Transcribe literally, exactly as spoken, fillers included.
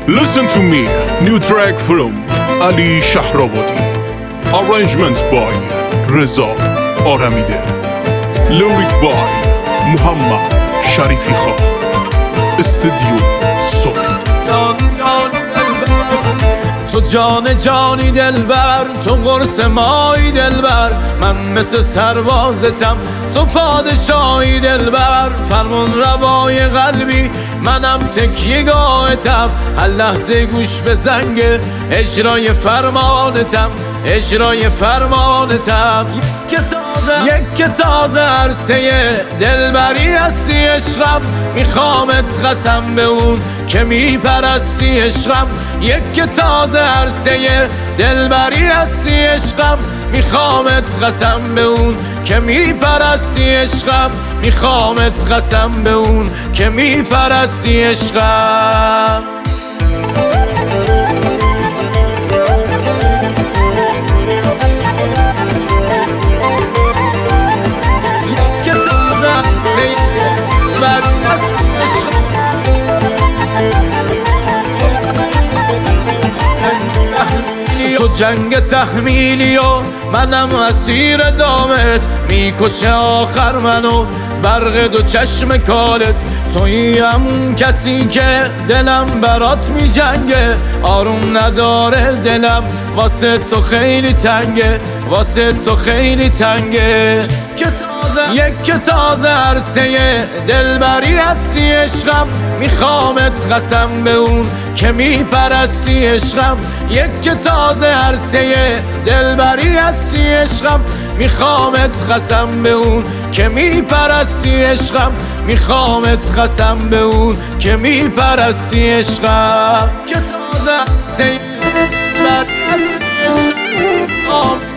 Listen to me, new track from Ali Shahrawadi. Arrangements by Reza Aramide. Lyric by Muhammad Sharifi Khan. Studio Soul. تو جان جانی دلبر، تو قرص مایی دلبر، من مثل سربازتم، تو پادشاهی دلبر، فرمان روای قلبی، منم تکیه‌گاهتم، هر لحظه گوش به زنگ اجرای فرمانتم، اجرای فرمانتم. یک که تازه عرصه دلبری هستی عشقم، میخوامت قسم به اون که میپرستی عشقم. یک که تازه عرصه دلبری هستی عشقم، میخوامت قسم به اون که میپرستی عشقم، میخوامت قسم به اون که میپرستی عشقم. تو جنگ تحمیلی و منم اسیر دامت، میکشه آخر منو برق دو چشم کالت. توییم کسی که دلم برات میجنگه، آروم نداره دلم، واسه تو خیلی تنگه، واسه تو خیلی تنگه. یک که تازه عرصه دلبری هستی عشقم، میخوامت قسم به اون که میپرستی عشقم. یک که تازه عرصه دلبری هستی عشقم، میخوامت قسم به اون که میپرستی عشقم، میخوامت قسم به اون که میپرستی عشقم. که تازه عرصه دلبری هستی عشقم